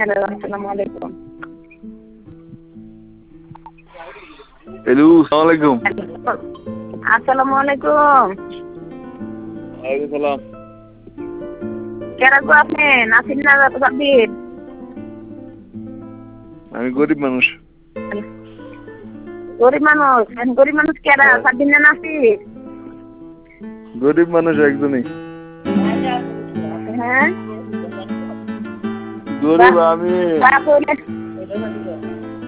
Hello, আসসালামু আলাইকুম। Hello, আসসালামু আলাইকুম। আসসালামু আলাইকুম। ওয়ালাইকুম সালাম। কেরা গো আপনি? নাসির না সাব্বির? আমি গরিব মানুষ। গরিব মানুষ? গরিব মানুষ কেরা? সাব্বির না নাসির? গরিব মানুষ একজনই। হ্যাঁ, গরিব আমি।